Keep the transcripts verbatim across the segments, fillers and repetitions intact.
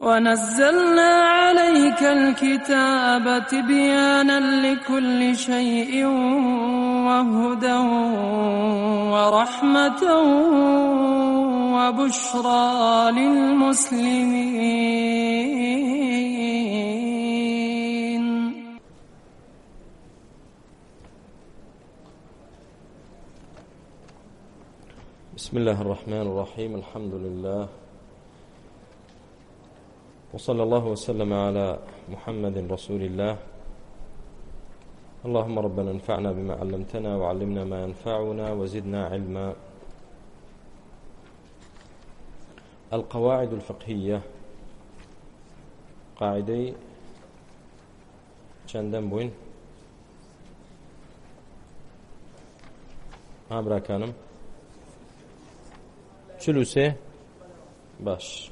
ونزلنا عليك الكتاب تبيانا لكل شيء وهدى ورحمة وبشرى للمسلمين. بسم الله الرحمن الرحيم. الحمد لله وصلى الله وسلم على محمد رسول الله. اللهم ربنا انفعنا بما علمتنا وعلمنا ما ينفعنا وزدنا علما. القواعد الفقهية قاعدي چندم بوين عبرا كانم چلو سه باش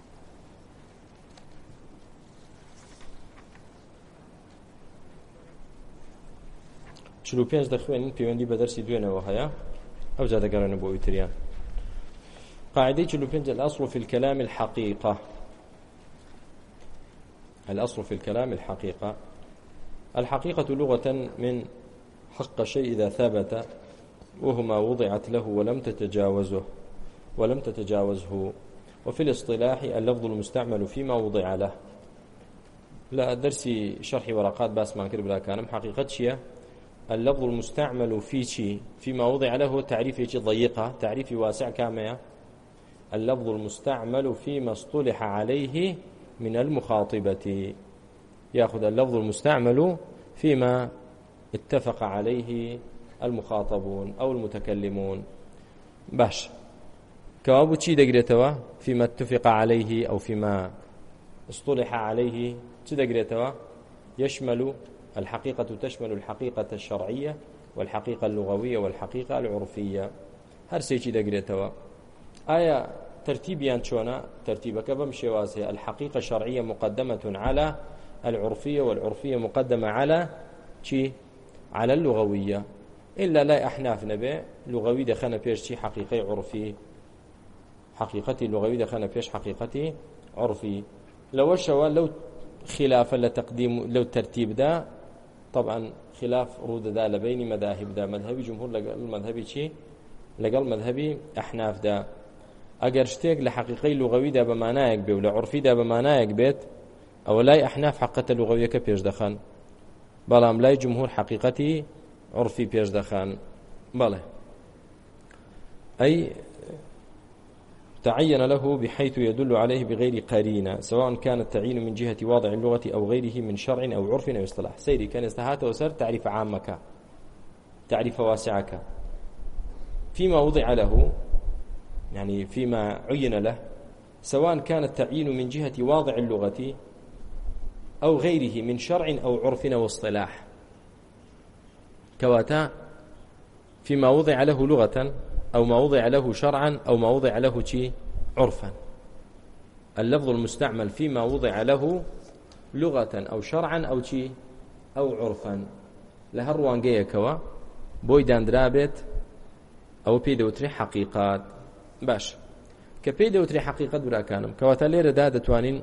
چلو پێنج دەخوێنین پەیوەندی بە دەرسی دوێنەوە هەیە ئەو جا دەگەڕێنە بۆ ئیتریان. قاعدەی چلو پێنج الأصل في الكلام الحقيقة. الأصل في الكلام الحقيقة. الحقيقة لغة من حق شيء إذا ثبت وهو ما وضعت له ولم تتجاوزه ولم تتجاوزه. وفي الاصطلاح اللفظ المستعمل فيما وضع له. لا درسي شرح ورقات باس ما كرب لا كانم حقيقة شيء اللفظ المستعمل في شيء فيما وضع له تعريف شيء ضيقة تعريف واسع كامية. اللفظ المستعمل فيما اصطلح عليه من المخاطبة. يأخذ اللفظ المستعمل فيما اتفق عليه المخاطبون أو المتكلمون. باش كوابو تشي دقريتوا فيما اتفق عليه أو فيما اصطلح عليه تشي دقريتوا يشمل الحقيقة تشمل الحقيقة الشرعية والحقيقة اللغوية والحقيقة العرفية. هر سيشي دقريتوا آية ترتيبيان شونا ترتيبك بمشي واسع. الحقيقة الشرعية مقدمة على العرفية والعرفية مقدمة على شي على اللغوية. إلا لا أحناف نبي لغوي دخلنا بيش شي حقيقي عرفي حقيقتي لغوي دخلنا بيش حقيقتي عرفي. لو شوا لو خلافا لتقديم لو ترتيب ده طبعا خلاف رود ده لبين مذاهب ده مذهبي جمهور لقل مذهبي شي لقل مذهبي أحناف ده أجر شتيك لحقيقي لغوي ده بمعناك بي ولا عرفي ده بمعناك بيت أو لا أحناف حقيقة لغوية كبيش دخان بلام لا جمهور حقيقتي عرفي بيش دخان بله أي تعين له بحيث يدل عليه بغير قرينة سواء كان التعيين من جهة واضع اللغة أو غيره من شرع أو عرف أو اصطلاح. سيري كان استهات وسر تعريف عامك تعريف واسعك فيما وضع له يعني فيما عين له سواء كان التعيين من جهة واضع اللغة أو غيره من شرع أو عرف أو اصطلاح. كواتا فيما وضع له لغة أو ما وضع له شرعا أو ما وضع له شيء عرفا. اللفظ المستعمل فيما وضع له لغة أو شرعا أو شيء أو عرفا لهروان جاي كوا بويدان درابت أو بيدوتري حقيقات باش كبيدوتري حقيقات برا كانم كواتا ليرة دادة توانين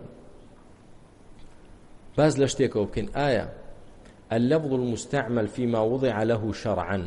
باز لشتيكو بكين آية اللفظ المستعمل فيما وضع له شرعا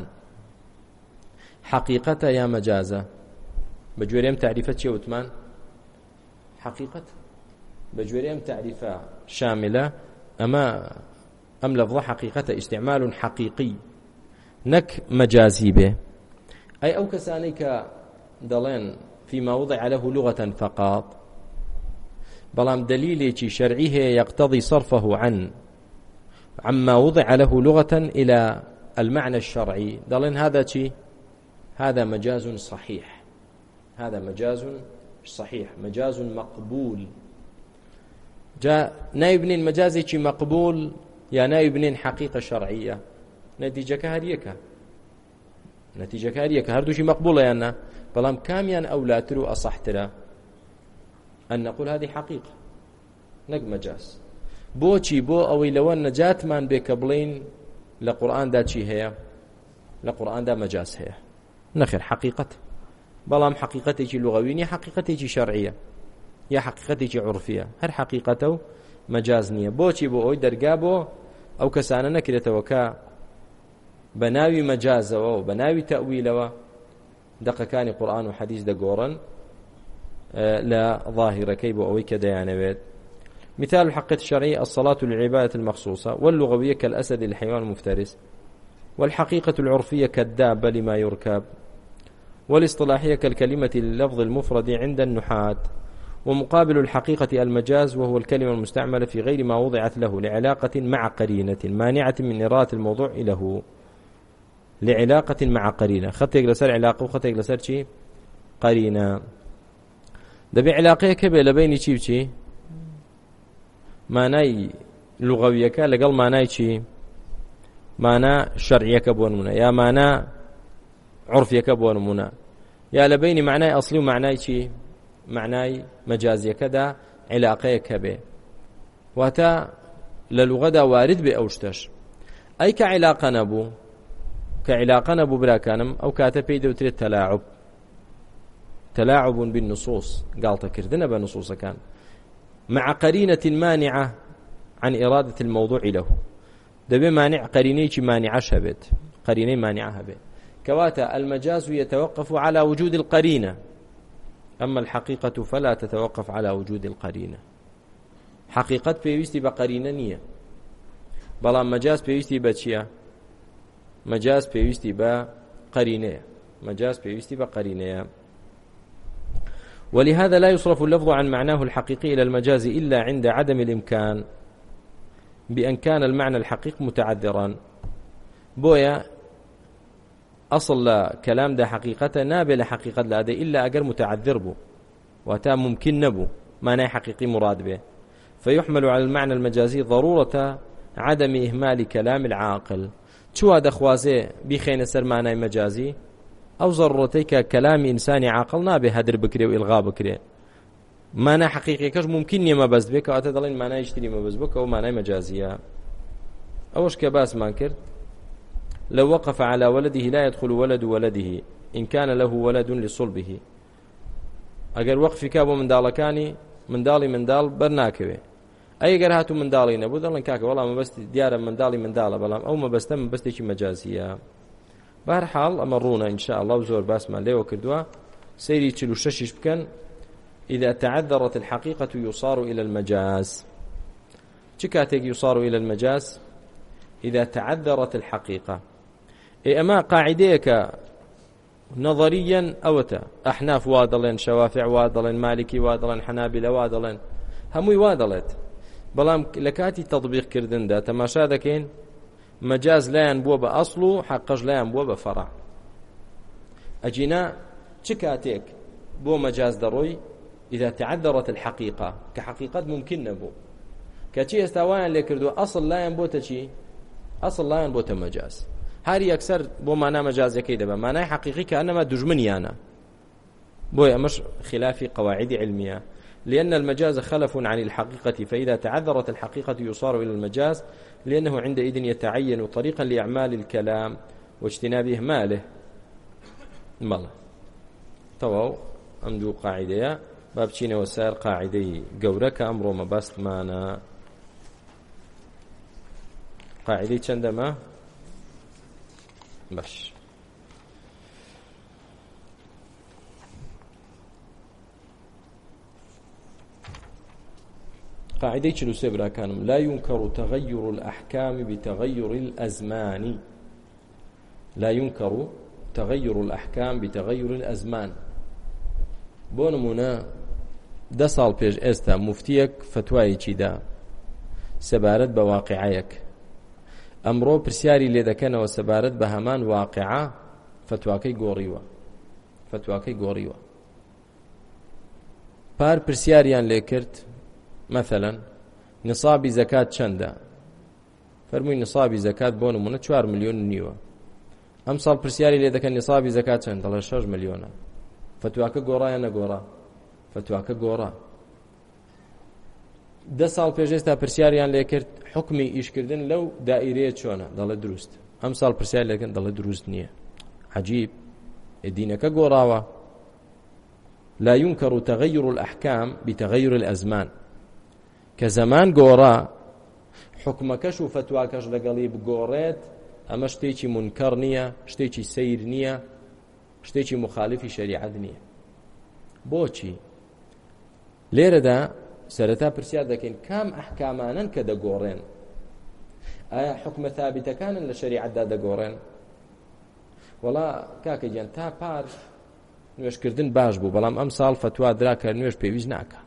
حقيقة يا مجازة بجوريم تعريفة شيء وثمان حقيقة بجوريم تعريفة شاملة أما أم لفظ حقيقة استعمال حقيقي نك مجازي به أي أو كسانيك دلين فيما وضع له لغة فقط بلام دليل شرعيه يقتضي صرفه عن عما وضع له لغة إلى المعنى الشرعي دلين هذا شيء هذا مجاز صحيح. هذا مجاز صحيح مجاز مقبول. جاء نايبنين مجازي شي مقبول يا نايبنين حقيقة شرعية نتيجة كهريكا نتيجة كهريكا هردو شي مقبولة يعني بلام كاميان أولاترو أصحترا أن نقول هذه حقيقة نق مجاز بوشي بو أوي لوان نجات من بكبلين لقرآن دا شي هي لقرآن دا مجاز هي نخير حقيقة بلام حقيقتي لغوية حقيقتي شرعية یا حقیقەتێکی عورفیە هەر حقیقەتە و مەجاز نییە بۆچی بۆ ئەوی دەرگا بۆ ئەو کەسانە نەکرێتەوە کە بە ناوی مەجازەوە و بە ناوی تەئویلەوە دەقەکانی قورئان و حەدیث دەگۆڕن لە ظاهرەکەی بۆ ئەوەی کە دەیانەوێت. مثال الحقيقة الشرعية الصلاة للعبادة المخصوصة، واللغوية كالأسد للحيوان المفترس، والحقيقة العرفية كالدابة لما يركب، والاصطلاحية كالكلمة لللفظ المفرد عند النحاة. ومقابل الحقيقة المجاز، وهو الكلمة المستعملة في غير ما وضعت له لعلاقة مع قرينة مانعة من إرادة الموضوع له، لعلاقة مع قرينة خطيك لسر علاقة وخطيك لسر شي قرينة دبي علاقة كبه لبيني شي بشي معناي لغوية لقل معناي شي معنى شرعية كبون منا يا معنى عرفية كبون منا يا لبيني معناي أصلي ومعناي شي معناي مجازية كذا علاقة كبه واتا للغة دا وارد بأوشتش أي كعلاقة نبو كعلاقة نبو بلا كانم أو كاتبي دوتري التلاعب تلاعب بالنصوص قال تكردنا بنصوص كان مع قرينة مانعة عن إرادة الموضوع له دبي مانع قرينيك مانعة شبت قريني مانعة هبت كواتا المجاز يتوقف على وجود القرينة، أما الحقيقة فلا تتوقف على وجود القرينة. حقيقة بيوستي بقرينة نية بلا مجاز بيوستي بچيا مجاز بيوستي بقرينة مجاز بيوستي بقرينة. ولهذا لا يصرف اللفظ عن معناه الحقيقي إلى المجاز إلا عند عدم الإمكان بأن كان المعنى الحقيقي متعذرا. بويا أصل كلام ده حقيقة نابل حقيقة لا ده إلا أجر متعذر به وتا ممكن نبو معنى حقيقي مراد به، فيحمل على المعنى المجازي ضرورة عدم إهمال كلام العاقل. شو هذا خوازي بخين سر معنى مجازي أو ضرورتك كلام إنساني عاقل نابه هدر بكري وإلغاء بكري معنى حقيقي كش ممكن يما بس بك وأتدلين معنى يشتري ما بس بك أو معنى مجازية. أوش كباس ما كرت لو وقف على ولده لا يدخل ولد ولده إن كان له ولد لصلبه. أجر وقف كابو من دالكاني من دالي من دال برناكوي أي أجر هاتو من دالي نبود الله كاك والله ما بس ديارة من دالي من دال بلام أو ما بس تم بس تيجي مجازية. بهرحال أمرونا إن شاء الله وزور باس ما ليه وكردوا سيري تلو ششش بكن. إذا تعذرت الحقيقة يصار إلى المجاز. شكاتك يصار إلى المجاز إذا تعذرت الحقيقة. إيه أما قاعديك نظريا أوتا أحناف وادلين شوافع وادلين مالكي وادلين حنابلة وادلين هموي وادلت بلام لكاتي تطبيق كردن دا تماشا دكين مجاز لا ينبوه بأصله حقج لا ينبوه بفرع. أجينا شكاتيك بو مجاز دروي إذا تعذرت الحقيقة كحقيقة ممكن نبو كاتي استوان لكردو أصل لا ينبوه تشي أصل لا ينبوه مجاز هاري أكثر بو معنى مجاز يكي دبا معنى حقيقي كأنما دجمنيانا بو مش خلاف قواعد علمية، لأن المجاز خلف عن الحقيقة، فإذا تعذرت الحقيقة يصار إلى المجاز لأنه عندئذ يتعين طريقا لإعمال الكلام واجتناب إهماله. مالا طوو أمدو قاعدة بابتشين وسائر قاعدة قورك أمر مباست معنا قاعدة چندما باش قاعدة چلو كانم لا ينكر تغير الأحكام بتغير الأزمان. لا ينكر تغير الأحكام بتغير الأزمان. بونمونا ده سال بيج استا مفتيك فتواي چيدا سبارت بواقعيك أمرو برسياري لذا كان وسبارت بهمان واقعة فتواكي غوريوا فتواكي غوريوا بار برسياريان ليكرت مثلا نصابي زكاة چندا فرموي نصابي زكاة بونمونا چوار مليون نيوة أم صال برسياري لذا كان نصابي زكاة چند الله شش مليون فتواكي غورا يا نغورا فتواكي غورا ده سال پێشێستا پرسیاریان لێ کرد حکمی ئیشکردن لەو دائیرەیە چۆنە دەڵێ دروست. ئەم ساڵ پرسیار لێکن دەڵێ دروست نییە. عەجیب دینەکە گۆڕاوە لا ينكر تغير الأحكام بتغير الأزمان كزمان قورا حكمكش وفتواكش لقليب قوريت أما شتيكي منكر نية شتيكي سير نية شتيكي مخالفي شريعة نية بوچی لێرەدا سەرەتا پرسیار دەکەین کام ئەحکامانن کە دەگۆڕێن ئایا حکمە ثابتەکانن لە شەریعەتدا دەگۆڕێن وەڵا کاکە گیان تا پار نوێشکردن باش بوو بەڵام ئەم ساڵ فتوا درا کە نوێش پێویست ناکە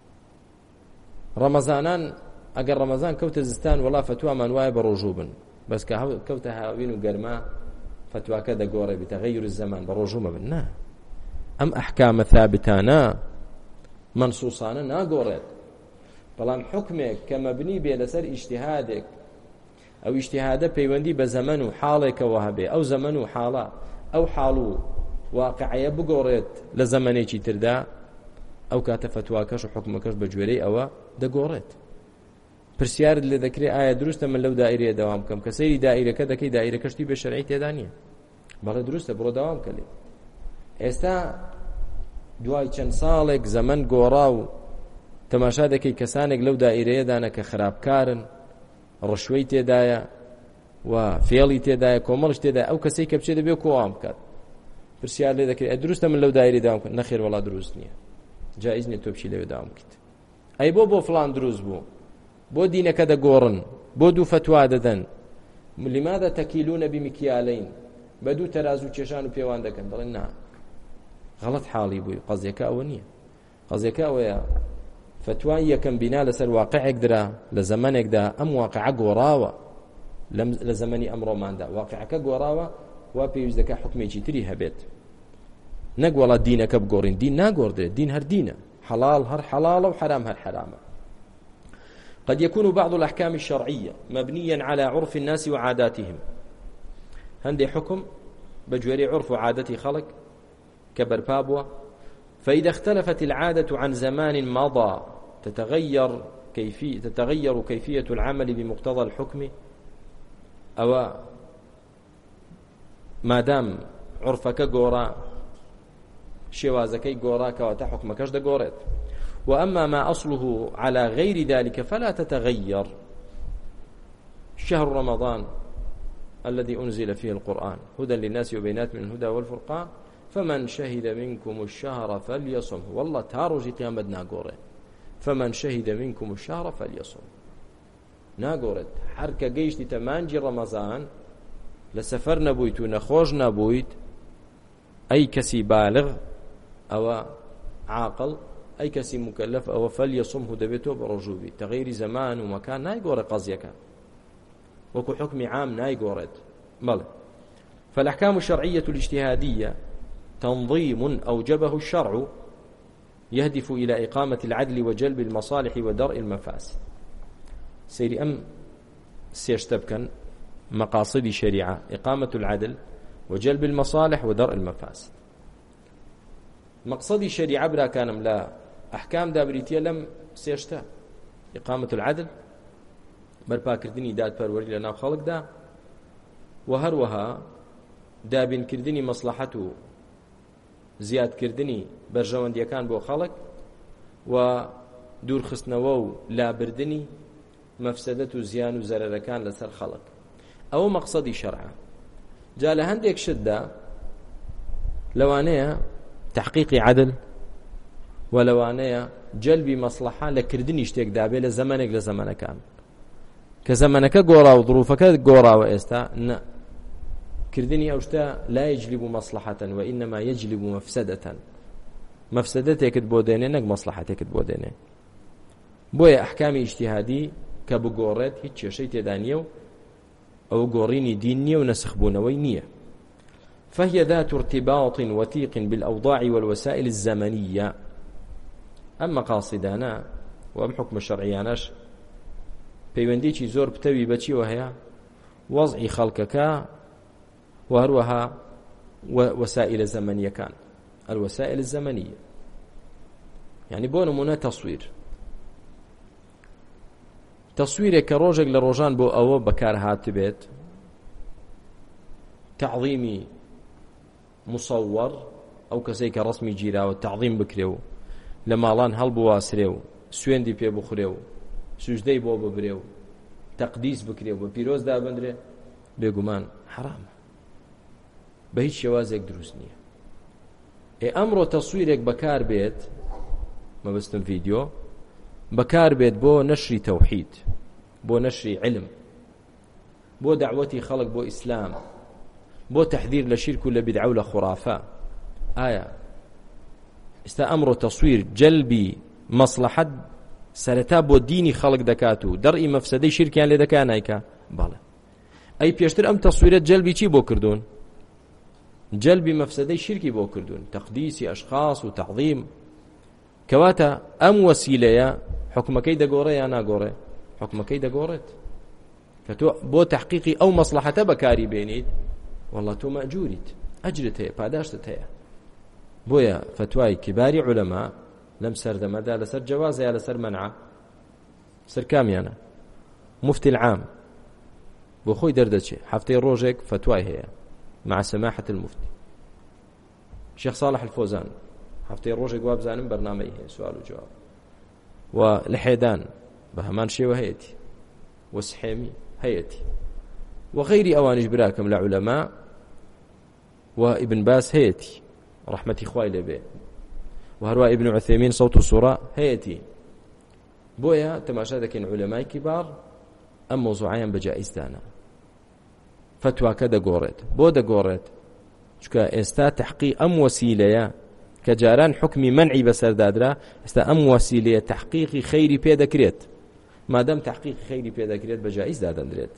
ڕەمەزانان ئەگەر ڕەمەزان کەوتە زستان وەڵا فتوامان وایە بە ڕۆژوو بن بەس کە کەوتە هاوین و گەرما فتواکە دەگۆڕێ بتەغەیور الزەمان بە ڕۆژوو مەبن نا ئەم ئەحکامە ثابتانە منسوسانە ناگۆڕێت بەڵام حکمێک کە مەبنی بێ لەسەر ئیجتیهادێک ئەو ئیجتیهادە پەیوەندی بە زەمن و حاڵێکەوە هەبێ ئەو زەمن و حاڵە ئەو حاڵ و واقعەیە بگۆڕێت لە زەمانێکی تردا ئەو کاتە فتواکەش و حکمەکەش بە گوێرەی ئەوە دەگۆڕێت پرسیارت لێ دەکرێت ئایا دروستە من لەو دائیرەیە داوام بکەم کە سەیری دائیرەکە دەکەی دائیرەکەشتی بێ شەرعی تێدا نییە بەڵێ دروستە بڕۆ داوام کەلێ ئێستا دوای چەند ساڵێک زەمن گۆڕا و تەماشا دەکەی کەسانێک لەو دائیرەیەدانە کە خراپکارن ڕشوەی تێدایە و فێڵی تێدایە کۆمەڵش تێدایە ئەو کەسەی کە بچێ دەبێ کۆوام بکات پرسیار لێ دەکرێت دروستە من لەو دائیرەی داوام بکەم نەخێر وەڵا دروست نییە جایز نییە تۆ بچی لەوێ داوام بکەیت ئەی بۆ بۆ فڵان دروست بوو بۆ دینەکە دەگۆڕن بۆ دوو فتوا دەدەن لماذا تەکیلونە بمکیالین بە دوو تەراز و کێشان و پێوان دەکەن بڵێن نا غەڵەت حاڵی بووی قەزیەکە ئەوە نییە قەزیەکە ئەوەیە فتوای یەکەم بینا لەسەر واقعێک درا لە زەمانێکدا ئەم واقعە گۆڕاوە لە زەمەنی ئەمڕۆماندا واقعەکە گۆڕاوە وا پێویست دەکات حکمێکی تری هەبێت نەک وەڵا دینەکە بگۆڕین دین ناگۆڕدرێت دین هەر دینە حلال هەر حلالە و حرام هەر حرامە قد يكون بعض الأحكام الشرعية مبنيا على عرف الناس وعاداتهم هندي حكم بجوري عرف وعادتي خلق كبربابوة فإذا اختلفت العادة عن زمان مضى تتغير كيفية تتغير كيفية العمل بمقتضى الحكم أو ما دام عرفك جورا شوازكي جورا كواتا حكمكش دجورت وأما ما أصله على غير ذلك فلا تتغير شهر رمضان الذي أنزل فيه القرآن هدى للناس وبينات من الهدى والفرقان فمن شهد منكم الشهر فليصم والله تاروجي قيامت ناقوري فمن شهد منكم الشهر فليصم ناقورت حركة قيشتي تمانجي رمضان لسفر نبويت ونخوش نبويت أي كسي بالغ أو عاقل أي كسي مكلف أو فليصمه دبيته برجوبي تغيير زمان ومكان نايقور قضيك وكو حكم عام نايقورت ماله فالأحكام الشرعية الاجتهادية تنظيم أوجبه الشرع يهدف إلى إقامة العدل وجلب المصالح ودرء المفاسد سيري أم سيشتبكن مقاصد شريعة إقامة العدل وجلب المصالح ودرء المفاسد مقصدي شريعة برا كانم لا أحكام دابريتية لم سيشتا إقامة العدل برپا کردنی داد پروری لناو خلق دا و هروها دابین کردنی مصلحت و زیاد کردنی برژەوەندیەکان بۆ خەڵک و دوورخستنەوە و لابردنی مەفسەدەت و زیان و زەرەرەکان لەسەر خەڵک ئەوە مەقسەدی شەرعە جا لە هەندێک شتدا لەوانەیە تحقیقی عدل و لەوانەیە جەلبی مەصلحە لە کردنی شتێکدا بێ لە زەمانێک لە زەمانەکان کە زەمانەکە گۆڕا و دروفەکە گۆڕاوە ئێستا نە كردني أوشتا لا يجلب مصلحة وإنما يجلب مفسدة مفسدتك تبوديني نك مصلحتك تبوديني بويا أحكام اجتهادي كبقورات هيتش شيء تدانيو أو قوريني ديني ونسخبون وينية فهي ذات ارتباط وثيق بالأوضاع والوسائل الزمنية أما قاصدانا وأم حكم الشرعياناش بيونديشي زور بتوي بتشي وهي وضع خلقك وهروها وسائل زمنية كان الوسائل الزمنية يعني بو نمونة تصوير تصويرك كروجك لروجان بو أو بكار هاتبت تعظيمي مصور ئەو کەسەی کە ڕسمی گیراوە تەعظیم بکرێ و لە ماڵان هەڵبواسرێ و سوێندی پێ بخورێ و سوژدەی بۆ ببرێ و تەقدیس بکرێ و بە پیرۆز دابەندرێ بێگومان حرامە، بە هیچ شێوازێک دروست نییە. ئێ ئەمڕۆ تەسویرێک بەکار بێت، مەبەستم ڤیدیۆ بەکار بێت بۆ نەشری تەوحید، بۆ نەشری علم، بۆ دعوەتی خەڵک بۆ ئیسلام، بۆ تەحذیر لە شیرک و لە بیدعە و لە خوڕافە. ئایا ئێستا ئەمڕۆ تەسویر جەلبی مەسلەحەت سەرەتا بۆ دینی خەڵک دەکات و دەڕئی مەفسەدەی شیرکیان لێ دەکا نایکا؟ بەڵێ. ئەی پێشتر ئەم تەسویرە جەلبی چی بۆ کردوون؟ جەلبی مەفسەدەی شیرکی بۆ کردوون، تەقدیسی ئەشخاص و تەعظیم. کەواتە ئەم وەسیلەیە حکومەکەی دەگۆڕێ یا ناگۆڕێ؟ حکومەکەی دەگۆڕێت. کە تۆ بۆ تحقیقی ئەو مەسلەحەتە بەکاری بێنیت، وەڵڵا تۆ مەئجووریت، ئەجرت هەیە، پاداشتت هەیە. بۆیە فتوای کیباری عولەما لەم سەردەمەدا لەسەر جەوازە یا لەسەر مەنعە؟ سەر کامیانە؟ مفتی العام بۆ خۆی دەردەچێ، هەفتەی ڕۆژێک فتوای هەیە مع سماحة المفتي. شيخ صالح الفوزان هەفتەی ڕۆژێک وا بزانم بەرنامەی هەیە سوال و جواب. و لە حێدان بە هەمان شێوە هەیەتی، وەسحێمی هەیەتی، وغەیری ئەوانش براکەم لە عولەما، و ئیبن باس هەیەتی ڕەحمەتی خوای لێبێ، و هەروە ئیبن عوثەیمین سەوت و سوورە هەیەتی. بۆیە تەماشا دەکەین عولەمای کیبار ئەم مۆزوعیان بەجائیز دانا، فتواکە دەگۆڕێت. بۆ دەگۆڕێت؟ چونکە ئێستا تحقیق ئەم وەسیلەیە کە جاران حکمی منعی بەسەردادرا، ئێستا ئەم وەسیلەیە تحقیقی خەیری پێ دەکرێت. مادەم تحقیقی خەیری پێ دەکرێت بەجائیز دادەندرێت.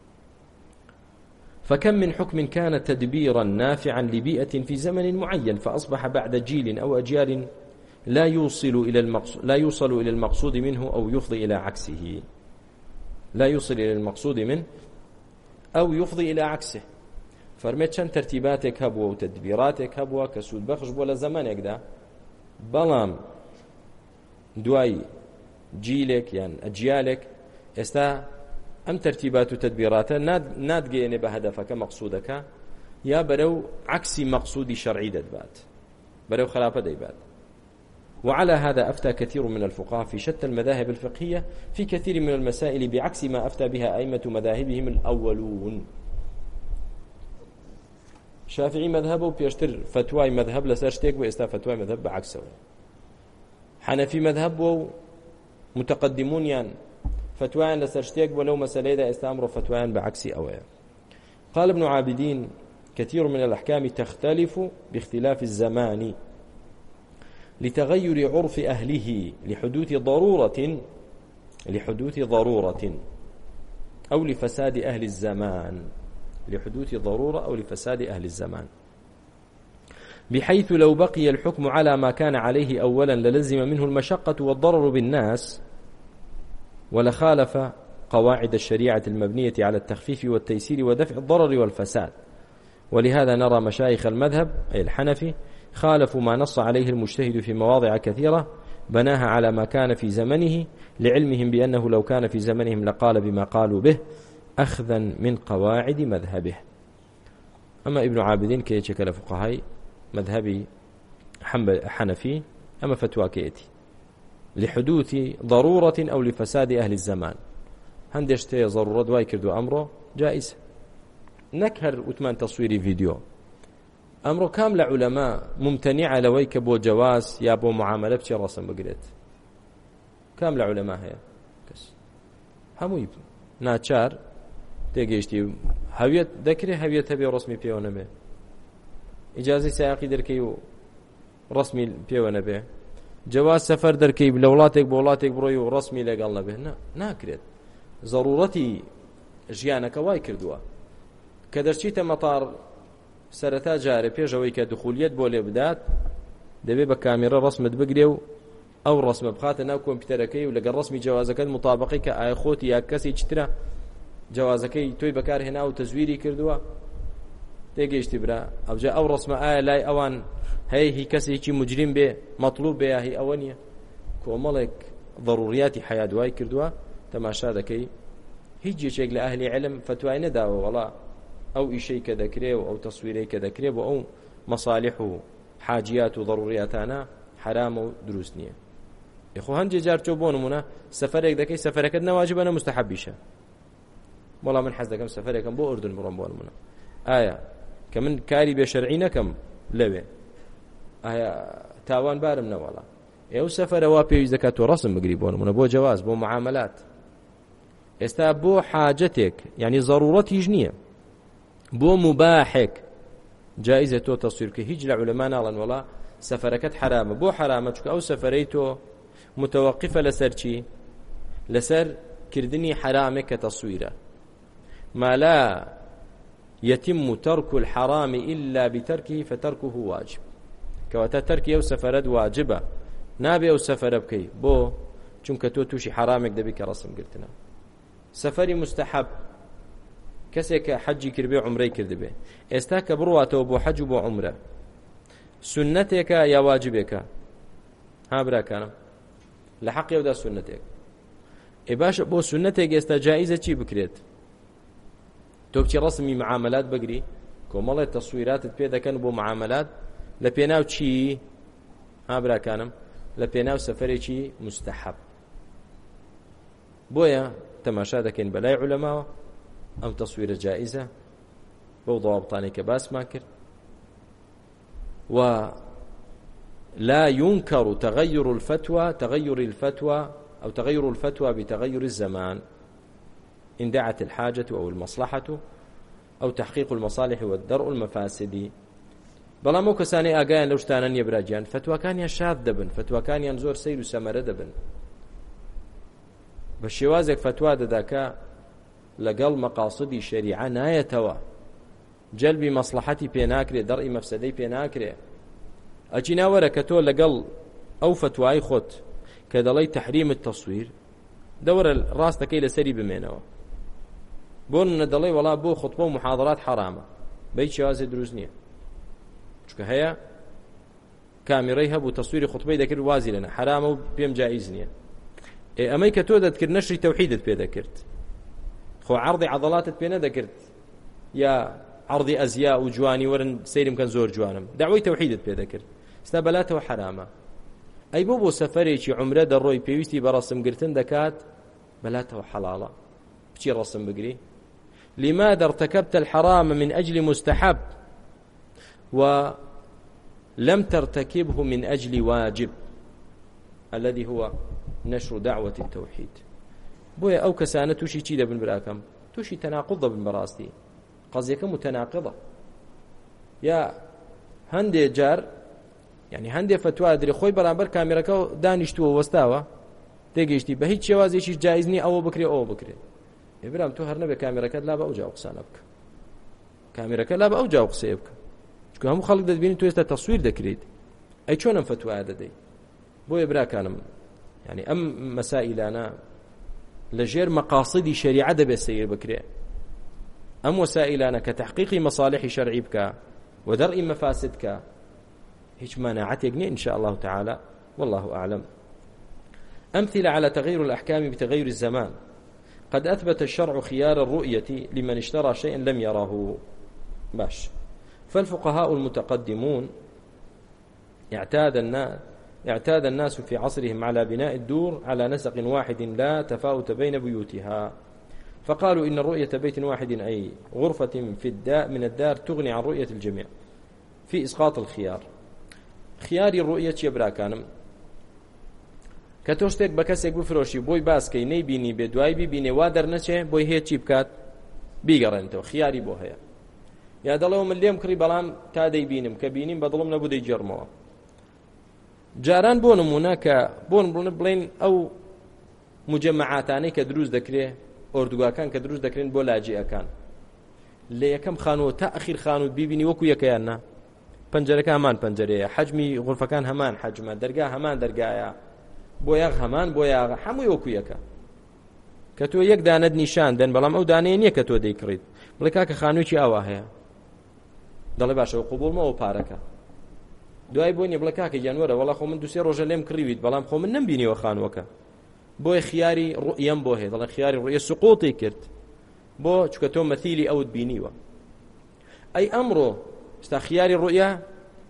فكم من حكم كان تدبيرا نافعا لبيئة في زمن معين فأصبح بعد جيل أو أجيال لا يوصل إلى المقصود لا يوصل إلى المقصود منه أو يفضي إلى عكسه لا يوصل إلى المقصود منه أو يفضي إلى عكسه. فرميت چەند ترتیباتێک هەبووە و تدبیراتێک هەبووە کە سوود بەخش بووە لە زەمانێکدا، بەڵام دوای جیلێک یان ئەجیالێک ئێستا ئەم ترتیبات و تدبیراتە نادگەێنێ بە هەدەفەکە مەقصودەکە، یا بەرەو عکسی مەقصودی شەرعی دەدبات، بەرەو خراپە دەیبات. وعلى هذا أفتى كثير من الفقهاء في شتى المذاهب الفقهية في كثير من المسائل بعكس ما أفتى بها أئمة مذاهبهم الأولون. شافعي مذهبه بيشتر فتوى مذهب لسرشتك وإستا فتوى مذهب بعكسه. حنفي مذهبه متقدمون يعني فتوى لسرشتك ولو مسألة إذا استأمر فتوى بعكس أويا. قال ابن عابدين كثير من الأحكام تختلف باختلاف الزمان لتغير عرف أهله لحدوث ضرورة لحدوث ضرورة أو لفساد أهل الزمان لحدوث ضرورة أو لفساد أهل الزمان، بحيث لو بقي الحكم على ما كان عليه أولا للزم منه المشقة والضرر بالناس ولخالف قواعد الشريعة المبنية على التخفيف والتيسير ودفع الضرر والفساد. ولهذا نرى مشايخ المذهب أي الحنفي خالفوا ما نص عليه المجتهد في مواضع كثيرة بناها على ما كان في زمنه لعلمهم بأنه لو كان في زمنهم لقال بما قالوا به أخذا من قواعد مذهبه. أما ابن عابدين كي يشكل فقهاء مذهبي حنفي أما فتوى كيتي لحدوث ضرورة أو لفساد أهل الزمان، هندشتي ضرورة دواي كردو أمره جائز. نكهر وثمان تصويري فيديو أمره كامل علماء ممتنع لويك بو جواز يا بو معاملة بشي رسم بقريت، كامل علماء هي كس همو يبن ناچار تيجيشتي هويت ذكري هويت هبي رسمي بيونه به إجازة سائقي دركي و رسمي بيونه به جواز سفر دركي بلولاتك بولاتك بروي ورسمي لقالنا به نا ناكريت ضرورتي ژیانەکە وای کردووە کە دەرچیتە مەتار سەرەتا جارێ پێشەوەی کە دخولیت بۆ لێ بدات دەبێت بە کامێرە ڕسمت بگرێ و ئەو ڕسمە بخاتە ناو کۆمپیوتەرەکەی و لەگەڵ ڕسمی جوازەکەت مطابقی کە ئایا خۆتی یا کەسی چترە جوازەکەی تۆی بەکارهێنا و تەزویری کردووە تێگەیشتی برا ئەوجا ئەو ڕسمە ئایا لای ئەوان هەیە هی کەسێکی مجرم بێ مەطلوب بێ یا هی ئەوە نییە کۆمەڵێک ضروریاتی حیا دوای کردووە تەماشا دەکەی هیچ یەکێک لە ئەهلی علم فتوای نەداوە وەڵا ئەو ئیشەی کە دەکرێ و ئەو تەسویرەی کە دەکرێ بۆ ئەو مەصالح و حاجیات و ضروریاتانە حرام و دروست نییە. یخۆ هەندێک جار تۆ بۆ نمونە سەفەرێک دەکەی سەفەرەکەت نەواجبە نە مستحەبیشە. وەڵام من حەز دەکەم سەفەرێکم بۆ ئوردن بڕۆم بۆ نمونە، ئایا کە من کاری بێشەرعی نەکەم لەوێ ئایا تاوان بارم نەوەڵا ئێوە سەفەرەوە پێویست دەکات تۆ ڕەسم بگری بۆ نمونە بۆ جەواز بۆ معاملات. ئێستا بۆ حاجەتێک یعنی ضرورەتیش نییە بۆ مباحێک جائزە تۆ تەسویرکە هیچ لە عولەما ناڵێن وەڵا سەفەرەکەت حرامە. بۆ حرامە؟ چونکە ئەو سەفەرەی تۆ متوقفە لەسەر چی؟ لەسەر کردنی حرامێک کە تەسویرە. ما لا يتم ترك الحرام إلا بتركه فتركه واجب. كواتا تركي أو سفرد واجبة نابي أو سفر بكي بو چونك تو توشي حرامك دبي كرسم قلتنا. سفري مستحب كسيك حجي كربي عمري كردبي استاك برواته بو حج بو عمره سنتك يا واجبك ها برا كان لحق يودا سنتك إباش بو سنتك استا جائزة چي بكريت تو بچی رسمی معاملات بگری کۆمەڵێ تەسویراتت پێ دەکەن بۆ معاملات لە پێناو چی؟ ها براکانم لە پێناو سەفەرێکی مستحب. بۆیە تەماشا دەکەین بەلای عولەماوە ئەم تەسویرە جائزە بەو ضوابطانەی کە باسمان کرد. و لا ينكر تغير الفتوى تغير الفتوى أو تغير الفتوى بتغير الزمان إن دعت الحاجة أو المصلحة أو تحقيق المصالح والدرء المفاسد. بلا مو كساني آقايان لو شتانن يبراجان فتوى كان يشاذ دبن فتوى كان ينزور سير وسمر دبن بشوازك فتوى دداكا لقل مقاصدي شريعة نايتوا جلب مصلحتي بيناكري درء مفسدي بيناكري أجينا وركتو لقل أو فتوى خط كدلي تحريم التصوير دور الراس تكي لسري بمينوا بون ندلي ولا بو خطبه ومحاضرات حرامه بيت شواز دروزنيه چونکە هەیە کامێرەی هەبوو تەسویری خوتبەی دەکرد وازی لەنا حرامە و پێم جائز نییە. ئەمەی کە تۆ دەتکرد نەشری تەوحیدت پێ دەکرد خۆ عەرضی عەضەلاتت پێ نەدەکرد یا عەرضی ئەزیا و جوانی وەرن سەیرم کەن زۆر جوانم داوای تەوحیدت پێ دەکرد ستا بەلاتەوە حرامە. ئەی بۆ بۆ سەفەرێکی عومرە دەڕۆی پێویستی بە ڕەسمگرتن دەکات بەلاتەوە حەڵاڵە بچی ڕەسم بگری. لماذا ارتكبت الحرام من أجل مستحب ولم ترتكبه من أجل واجب الذي هو نشر دعوة التوحيد؟ بويا أو كسانة توشي چي دبن براكم توشي تناقض دبن براستي قضيك متناقضة. يا هندي جار يعني هندي فتوى دري خوي برامبر كاميرا دانشتو وستاوه تيجيشتي بهيج شوازي شي جائزني أو بكري أو بكري إبرام تو هرنا بكاميرا لا بأوجا قصانك كاميرا لا بأوجا قصيبك شكو هم خلق دبيني تو يستا تصوير دكريد أي شلون فتوى هذا دي بو إبرا كانم يعني أم مسائل أنا لجير مقاصدي شريعة دبي السير بكري أم وسائل أنا كتحقيق مصالح شرعي بك ودرء مفاسدك هيش مناعت يقني إن شاء الله تعالى والله أعلم. أمثلة على تغير الأحكام بتغير الزمان. قد أثبت الشرع خيار الرؤية لمن اشترى شيئا لم يره باش. فالفقهاء المتقدمون اعتاد الناس اعتاد الناس في عصرهم على بناء الدور على نسق واحد لا تفاوت بين بيوتها، فقالوا إن رؤية بيت واحد أي غرفة في الداء من الدار تغني عن رؤية الجميع في إسقاط الخيار. خيار الرؤية يبرا كانم كتوشتك بكسك بفروشي بوي باسكي نيبيني بدواي بيبيني وادر نچه بوي هي چي بكات بيگرنتو خياري بو هيا يا دلو من ليم كري بلام تا ديبينم كبينيم بدلم نبو دي جرمو جاران بو نمونه ك بون بلون بلين او مجمعاتاني كدروز دكري اردوغاكان كدروز دكرين بو لاجئ كان لي كم خانو تاخير خانو بيبيني وكو يكيانا پنجره همان پنجره حجمي غرفه كان همان حجمه درگاه همان درگاه بۆ یاغ هەمان بۆ یاغ هەمووی وەکو یەکە کە تۆ یەک دانەت نیشان دەن بەڵام ئەو دانەیە نییە کە تۆ دەیکڕیت بڵێ کاکە خانوویی ئاوا هەیە دەڵێ باشەوە قوبوڵمەوە پارەکە دوای بۆ نیە بڵێ کاکە گیانوەرە وەڵا خۆ من دووسێ ڕۆژە لێم کڕیویت بەڵام خۆ من نەمبینیوە خانووەکە بۆی خیاری ڕوئیەم بۆ هەیە دەڵێ خیاری ڕوئیە سقوڵی کرد بۆ چونکە تۆ مەثیلی ئەوت بینیوە. ئەی ئەمڕۆ ستا خیاری ڕوئیە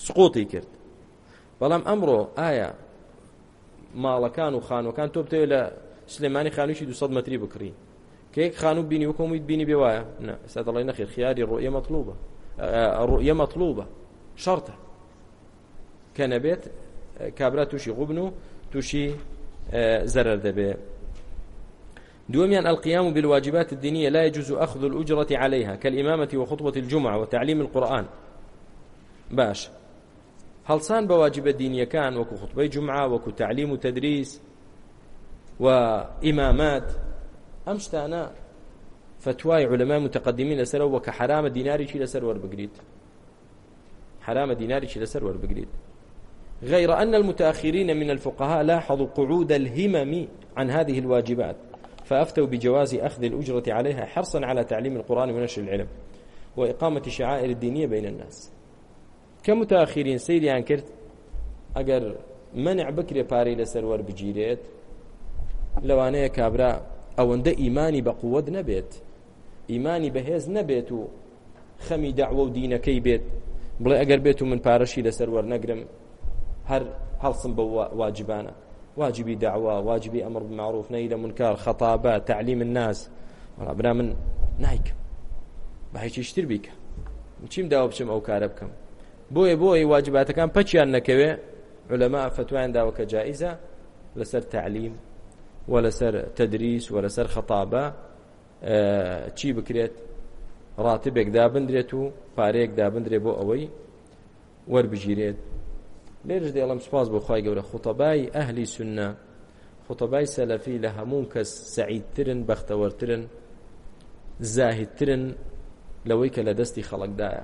سقوطی کرد. بەڵام ئەمڕۆ ئایا ماڵەکان و خانوەکان تۆ بتەوێت لە سلێمانی خانوویشی دووسەد مەتری بکڕی کە یەک خانوو بینی وەکۆمویت بینی بێ وایە نه ئێستا دەڵێ نەخێر خیاری ڕۆیە مەطلوبە ڕۆیە مەطلوبە شەرتە کە نەبێت کابرا تووشی غوبن و تووشی زەرەر دەبێ. دوميان القيام بالواجبات الدينية لا يجوز أخذ الأجرة عليها كالإمامة وخطبة الجمعة وتعليم القرآن. باش هەڵسان بە واجبە دینیە کان وەکو خطبەی جمعە وەکو تعلیم و تدریس و ئیمامات ئەم شتانە فتوای علەمای متقدمین لەسەرەوە کە حرامە دیناریی لەسەر وەربگریت حرامە دیناریی لەسەر وەربگریت. غير أن المتأخرين من الفقهاء لاحظوا قعود الهمم عن هذه الواجبات فأفتوا بجواز أخذ الأجرة عليها حرصا على تعليم القرآن ونشر العلم وإقامة شعائر الدينية بين الناس. كمتأخرين سيريان كرت أجر منع بكري باري لسر وەربگیرێت لەوانەیە کابرا ئەوەندە ئیمانی بە قووەت نەبێت ئیمانی بەهێز نەبێت و خەمی دەعوە و دینەکەی بێت بڵێ ئەگەر بێت و من پارەشی لەسەر وەرنەگرم هەر هەڵسم بە واجبانە واجبی دعوە واجبی ئەمر بالمعروف نهی لە منکار خەتابە تعلیم الناس وڵا برا من نایکم بە هیچی شتر بیکە چیم داوە بچم ئەو کارە بکەم بۆیە بۆی واجباتەکان پەچیان نەکەوێ علەما فتوایان داوە کە جائزە لەسەر تعلیم و لەسەر تدریس و لەسەر خەتابە چی بکرێت ڕاتبێک دابندرێت و پارەیەک دابندرێت بۆ ئەوەی وەربگیرێت. لێرش دێڵم سپاس بۆ خوای گەورە خوتەبای ئەهلی سونە خوتەبای سەلەفی لە هەموو کەس سەعیدترن بەختەوەرترن زاهدترن لەوەی کە لە دەستی خەڵکدایە.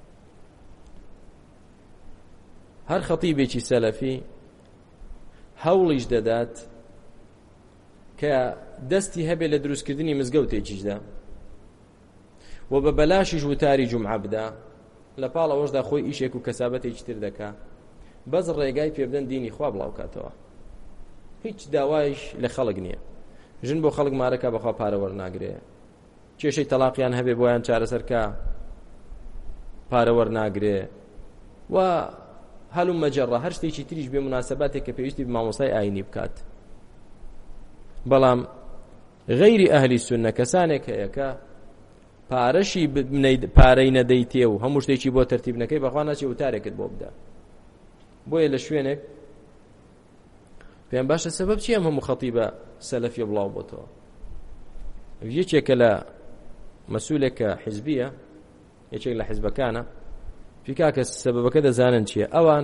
هەر خەتیبێکی سەلەفی هەوڵیش دەدات کە دەستی هەبێ لە دروستکردنی مزگەوتێکیشدا و بە بەلاشیش وتاری جومعە بدا لە پاڵ ئەوەشدا خۆی ئیشێک و کەسابەتێکی تر دەکا بەس ڕێگای پێبدەن دینی خوا بڵاو کاتەوە هیچ داوایش لە خەڵک نییە. ژن بۆ خەڵک مارەکە بەخوا پارە وەرناگرێ کێشەی تەلاقیان هەبێ بۆیان چارەسەرکە پارە وەرناگرێ و هەلوم مەجەڕە هەر شتێکی تریش بێ مناسەباتێک کە پێویستی بە مامۆستای ئاینی بکات. بەڵام غەیری ئەهلی سونە کەسانێک هەیە کە پارەشی پارەی نەدەیتێ و هەموو شتێکی بۆ تەرتیب نەکەی بەخوا ناچێ وتارێکت بۆ بدا. بۆیە لە شوێنێک پێیان باشە سەبەب چی ئەم هەموو خەتیبە سەلەفیە بڵاو بۆتەوە یەکێکە لە مەسئولێکە حیزبیە یەکێک لە حیزبەکانە فیکا کە سەبەبەکە دەزانن چییە ئەوان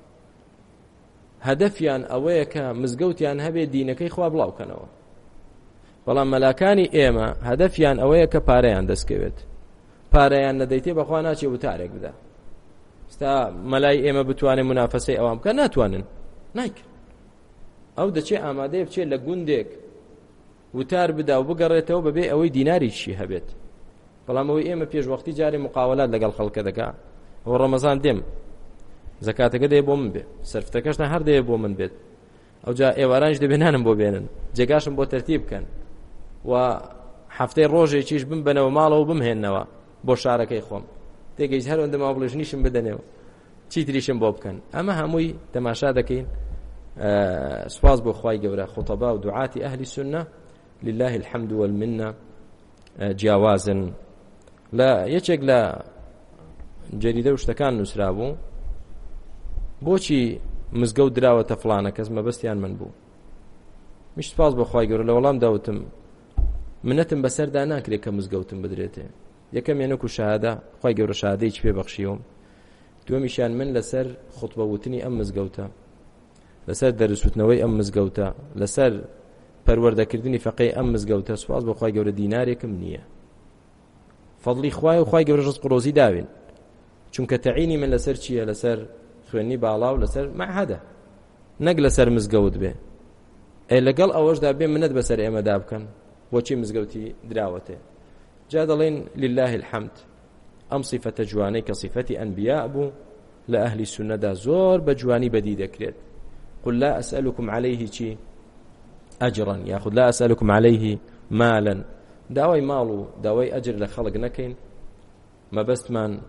هەدەفیان ئەوەیە کە مزگەوتیان هەبێ دینەکەی خوا بڵاوکەنەوە بەڵام مەلاکانی ئێمە هەدەفیان ئەوەیە کە پارەیان دەستکەوێت پارەیان نەدەیتێ بەخوا ناچێ وتارێک بدا. ستا مەلای ئێمە بتوانێت منافەسەی ئەوان بکە ناتوانن نایکن ئەو دەچێ ئامادەیە بچێت لە گوندێک وتار بدا و بگەڕێتەوە بەبێ ئەوەی دیناریشی هەبێت. بەڵام ئەوەی ئێمە پێش وەختی جارێ مقاولات لەگەڵ خەڵکە دەکا ئەوە ڕەمەزان دێم زەکاتەکە دەیە بۆ من بێ سەرفتەکەشنا هەر دەیە بۆ من بێت ئەو جا ئێوارانش دەبێنانم بۆ بێنن جێگاشم بۆ تەرتیب بکەن و هەفتەی ڕۆژێکیش بم بنەوە ماڵەوە بمهێننەوە بۆ شارەکەی خۆم تێگەیش هەر ئەوەندە ماوەڵژنیشم بدەنێەوە چیتریشم بۆ بکەن. ئەمە هەمووی تەماشا دەکەین. سپاس بۆ خوای گەورە خوتەبا و دوعاتی ئەهلی سونە لله الحمد والمنە جیاوازن. لە یەکێک لە جەریدە و شتەکان نووسرا بوو بۆچی مزگەوت دراوەتە فڵانە کەس مەبەستیان من بوو. میش سپاس بۆ خوای گەورە لە وەڵام داوتم منەتم بەسەردا ناکرێت کە مزگەوتم بدرێتێ. یەکەم یەنەک و شەهادە خوای گەورە شەهادەیەکی پێبەخشیوم. دووەمیشیان من لەسەر خوتبەوتنی ئەم مزگەوتە لەسەر دەرسوتنەوەی ئەم مزگەوتە لەسەر پەروەردەکردنی فەقەی ئەم مزگەوتە سپاس بۆ خوای گەورە دینارێکم نییە. فەضلی خوای و خوای گەورە ڕزق و ڕۆزی داوین چونکە تەعینی من لەسەر چییە لەسەر خوێنی باڵا و لەسەر مەعهەدە نەک لەسەر مزگەوت بێ. ئەی لەگەڵ ئەوەشدا بێ منەت بەسەر ئێمەدا بکەن بۆچی مزگەوتی دراوەتێ. جا دەڵێن لله الحەمد ئەم سیفەتە جوانەی کە سیفەتی ئەنبیا بوو لە ئەهلی سونەدا زۆر بە جوانی بەدی دەکرێت. قل لا أسألكم عليه چی أجرا ياخذ لا أسألكم عليه مالا داوای ماڵ و داوای ئەجر لە خەڵک نەکەین مەبەستمان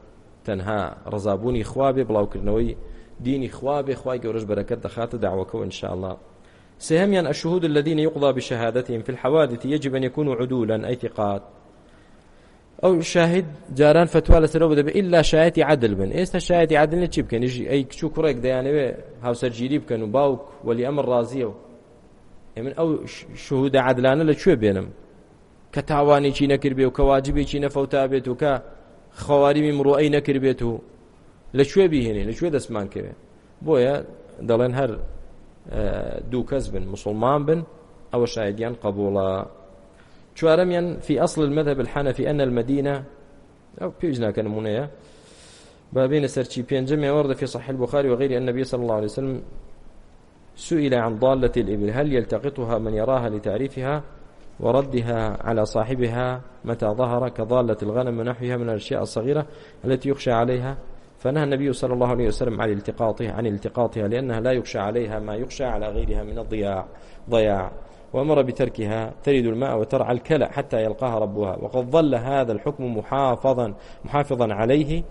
تەنها ڕزابوونی خوا بێ بڵاوکردنەوەی دینی خوا بێ خوای گەورەش بەرەکەت دەخاتە داوەکەەوە إن شاء الله. سهميا الشهود الذين يقضى بشهادتهم في الحوادث يجب أن يكونوا عدولا أي ثقات أو شاهد جاران فتوى لسرو دب إلا شاهد عدل بن إيست شاهد عدل نتشيب كان يجي أي شو كريك ده يعني هاو سرجيريب كانوا باوك ولي أمر راضيه من أو شهود عدلانة لشو بينهم كتعواني شي نكر بيه وكواجبي شي نفوتا بيت وكا خواري مروئي نكر بيته لشو بيه هنا لشو دسمان كبه بويا دلن هر دو كذب مسلمان بن أو شاهديان قبولا. شوارميا في أصل المذهب الحنفي أن المدينة أو بيجنا كنمونية بابين سرتشيبين جميع ورد في صحيح البخاري وغيره أن النبي صلى الله عليه وسلم سئل عن ضالة الإبل هل يلتقطها من يراها لتعريفها وردها على صاحبها متى ظهر كضالة الغنم ونحوها من الأشياء الصغيرة التي يخشى عليها، فنهى النبي صلى الله عليه وسلم عن التقاطها عن التقاطها لأنها لا يخشى عليها ما يخشى على غيرها من الضياع ضياع، وأمر بتركها ترد الماء وترعى الكلأ حتى يلقاها ربها. وقد ظل هذا الحكم محافظا محافظا عليه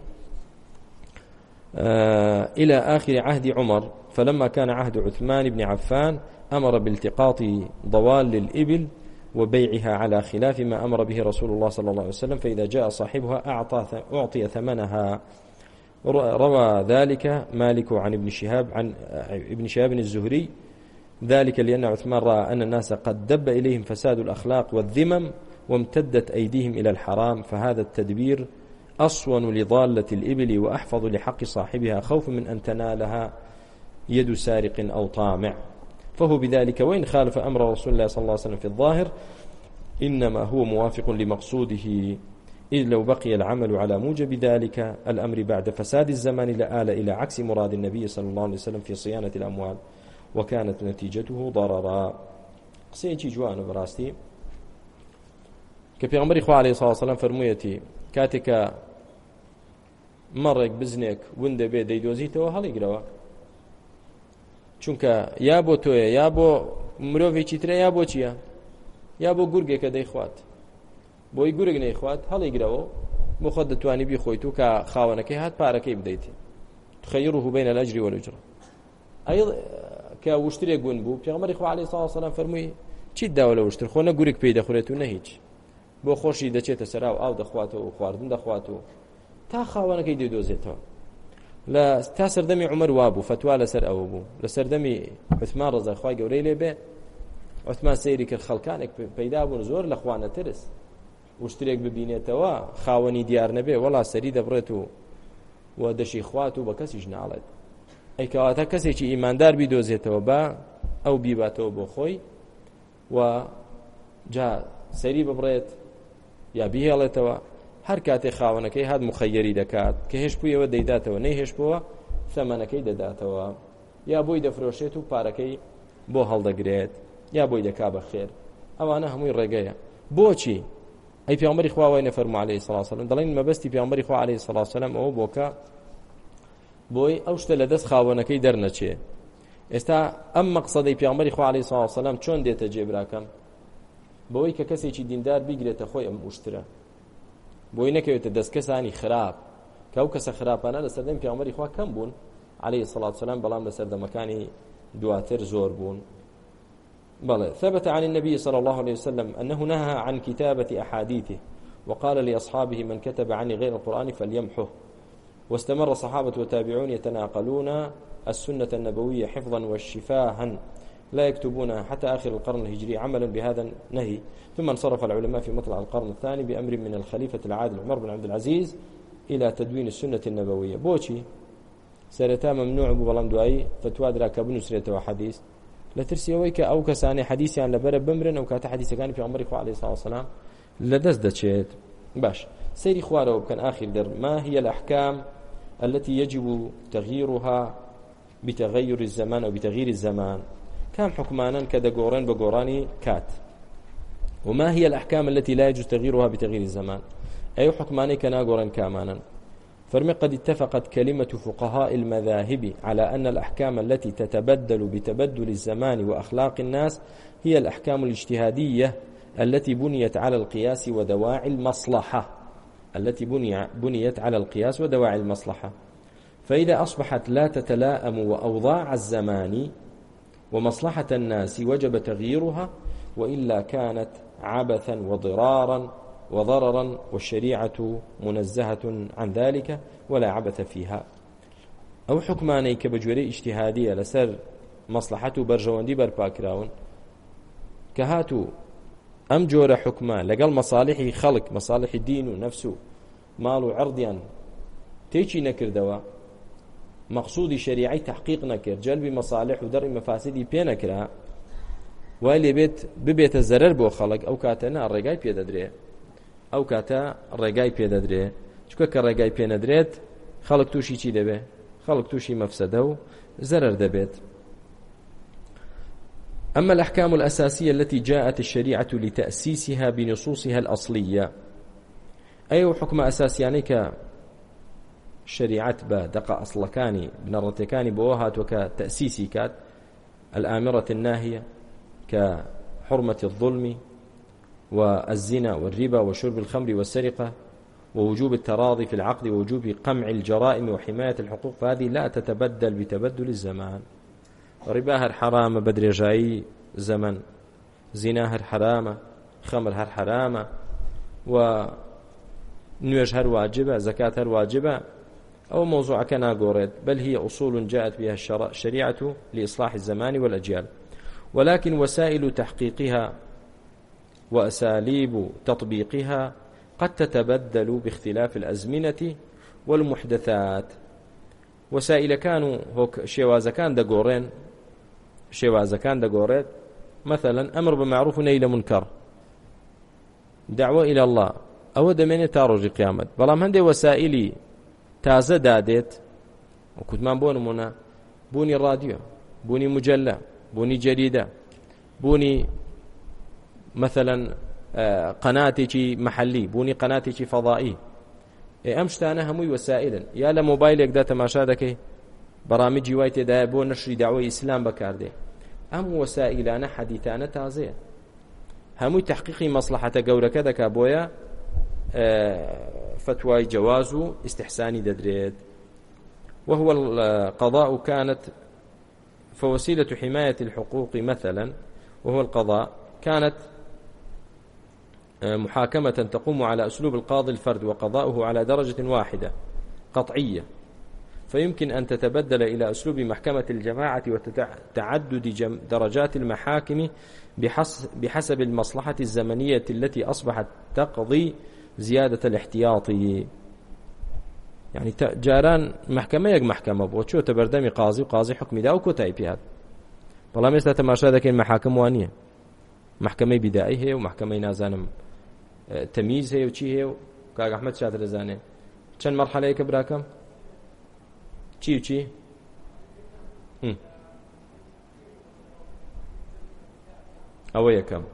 آه إلى آخر عهد عمر، فلما كان عهد عثمان بن عفان أمر بالتقاط ضوال الإبل وبيعها على خلاف ما أمر به رسول الله صلى الله عليه وسلم، فإذا جاء صاحبها أعطى أعطي ثمنها. روى ذلك مالك عن ابن شهاب عن ابن شهاب الزهري ذلك لأن عثمان رأى أن الناس قد دب إليهم فساد الأخلاق والذمم وامتدت أيديهم إلى الحرام، فهذا التدبير أصون لضالة الإبل وأحفظ لحق صاحبها خوفا من أن تنالها يد سارق أو طامع، فهو بذلك وإن خالف أمر رسول الله صلى الله عليه وسلم في الظاهر إنما هو موافق لمقصوده، إذ لو بقي العمل على موجب ذلك الأمر بعد فساد الزمان لآل إلى عكس مراد النبي صلى الله عليه وسلم في صيانة الأموال وكانت نتيجته ضررا. قسيتي جوان براستي كبيغمبر إخوة عليه الصلاة والسلام فرميتي كاتك مرك بزنك وند بي ديدوزيته هل يقروا چونکە یا بۆ تۆیە یا بۆ مرۆڤێکی ترە یا بۆ چییە یا بۆ گورگێکە دەیخوات بۆی گورگ نەیخوات هەڵیگرەوە بۆ خۆت دەتوانی بیخۆیت و کە خاوەنەکەی هات پارەکەی بدەیت تخەیڕه بین الأجر والأجرة. ئەی کە وشترێک گون بوو پێغەمبەری خوا عەلەیهی سڵاو وسەلام فەرمووی چیت داوە لە وشتر خۆ نە گورگ پێی دەخورێت و نە هیچ بۆ خۆشی دەچێتە سەرا و ئاو دەخواتەوە و خواردن دەخواتەوە تا خاوەنەکەی دەیدۆزێتەوە. لا تا سەردەمی عومەر وابوو فتوا لەسەر ئەوە بوو، لە سەردەمی عوثمان ڕەزای خوای گەورەی لێبێ عوثمان سەیری کرد خەڵکانێک پەیدا بوون زۆر لە خوا نەترس وشترێک ببینێتەوە خاوەنی دیار نەبێ وەڵا سەری دەبڕێت و و دەشی خوات و بە کەسیش ناڵێت، ئەی کەواتە کەسێکی ئیماندار بیدۆزێتەوە بە ئەو بیباتەوە بۆ خۆی و جا سەری ببڕێت یا بیهێڵێتەوە هەر کاتێ خاوەنەکەی هات مخەیەری دەکات کە هێش بوویەوە دەیداتەوە نەی هێش بووە ثەمەنەکەی دەداتەوە یا بۆی دەفرۆشێت و پارەکەی بۆ هەڵدەگرێت یا بۆی دەکا بە خێر. ئەوانە هەمووی ڕێگەیە. بۆچی ئەی پێغەمبەری خوا وای نەفەرموو عەلەیهی سڵاو وسەلام دەڵێن مەبەستی پێغەمبەری خوا عەلەیهی سڵاو وسەلام ئەوە بۆکە بۆی ئەو شتە لە دەست خاوەنەکەی دەرنەچێ. ئێستا ئەم مەقسەدەی پێغەمبەری خوا عەلەیهی سڵاو وسەلام چۆن دێتە جێبراکەم بەوەی کە کەسێکی دیندار بیگرێتە خۆی ئەم وشترە بۆی نەکەوێتە دەست کەسانی خراپ کە ئەو کەسە خراپانە لە سەردەمی پێغەمبەری خوا کەم بوون عەلەیهی سڵاو وسەلام بەڵام لە سەردەمەکانی دواتر زۆر بوون. بلى ثبت عن النبي صلى الله عليه وسلم أنه نهى عن كتابة أحاديثه وقال لأصحابه من كتب عني غير القرآن فليمحه، واستمر الصحابة والتابعون يتناقلون السنة النبوية حفظا والشفاها لا يكتبونها حتى آخر القرن الهجري عملا بهذا النهي، ثم انصرف العلماء في مطلع القرن الثاني بأمر من الخليفة العادل عمر بن عبد العزيز إلى تدوين السنة النبوية. بوشي سرتا ممنوع ببلام دعائي فتوى دراك بنسرة وحديث لترسيويك أو كساني حديثي عن لبر بمرن أو كات حديث كان في عمر عليه الصلاة والسلام لدز دشيت باش سيري خوارو كان آخر در ما هي الأحكام التي يجب تغييرها بتغير الزمان أو بتغيير الزمان، كم حكمانا كذا قوران بقوراني كات، وما هي الأحكام التي لا يجوز تغييرها بتغيير الزمان أي حكماني كنا قوران كامانا. فرمي قد اتفقت كلمة فقهاء المذاهب على أن الأحكام التي تتبدل بتبدل الزمان وأخلاق الناس هي الأحكام الاجتهادية التي بنيت على القياس ودواعي المصلحة. التي بني بنيت على القياس ودواعي المصلحة. فإذا أصبحت لا تتلائم وأوضاع الزمان ومصلحة الناس وجب تغييرها، وإلا كانت عبثا وضرارا وضررا، والشريعة منزهة عن ذلك ولا عبث فيها. أو حكماني كبجوري اجتهادية لسر مصلحته برجواندي برباكراون كهاتو أم جور حكمان لقل مصالح خلق، مصالح الدين ونفسه مال وعرضيا تيجي نكر دوا مقصودي شريعي تحقيق نكر جلب مصالح ودرء مفاسدي بي نكرها، واللي بيت ببيت الزرر بو خلق أو كاتنا الرقاي بي ددري أو كاتا الرقاي بي ددري شكو كالرقاي بي ندريت خلق توشي چي دبي خلق توشي مفسده زرر دبيت. أما الأحكام الأساسية التي جاءت الشريعة لتأسيسها بنصوصها الأصلية، أي حكم أساسيانيك شريعة بدقة أصلكاني بنرتكاني بوهات وكتأسيسي كات الآمرة الناهية كحرمة الظلم والزنا والربا وشرب الخمر والسرقة ووجوب التراضي في العقد ووجوب قمع الجرائم وحماية الحقوق، فهذه لا تتبدل بتبدل الزمان. رباها الحرام بدرجاي زمن، زناها الحرام، خمرها الحرام، ونوجها الواجبة، زكاتها الواجبة، أو موضوع كان أقورد، بل هي أصول جاءت بها الشريعة لإصلاح الزمان والأجيال، ولكن وسائل تحقيقها وأساليب تطبيقها قد تتبدل باختلاف الأزمنة والمحدثات. وسائل كانوا هوك شواز كان دقورين شواز كان دقورين مثلا أمر بمعروف ونهي عن منكر، دعوة إلى الله، أو دمين تاروج قيامت، بلام هندي وسائلي تازه دادت وكنت ما بونمونا بوني راديو، بوني مجلة، بوني جريدة، بوني مثلا قناتي محلي، بوني قناتي فضائي، أمشتانا هموي وسائلا يا لموبايلك دا تماشا دكي برامجي وايتي دا بو نشري دعوة إسلام بكاردي، أم وسائلانا حديثانا تازه هموي تحقيقي مصلحة قولك دكا بويا فتوى جواز استحساني ددريد. وهو القضاء كانت فوسيلة حماية الحقوق مثلا، وهو القضاء كانت محاكمة تقوم على أسلوب القاضي الفرد وقضاؤه على درجة واحدة قطعية، فيمكن أن تتبدل إلى أسلوب محكمة الجماعة وتعدد درجات المحاكم بحسب المصلحة الزمنية التي أصبحت تقضي زيادة الاحتياطي. يعني جاران محكمة يك محكمة بو شو تبردمي قاضي وقاضي حكمي دا وكتاي بيات، والله مثل تماشا ذاك المحاكم وانية، محكمة بدائي هي ومحكمة نازانم تمييز هي وشي هي وكاك أحمد شاطر زاني كم مرحلة هيك براكم شي وشي هم أويا كم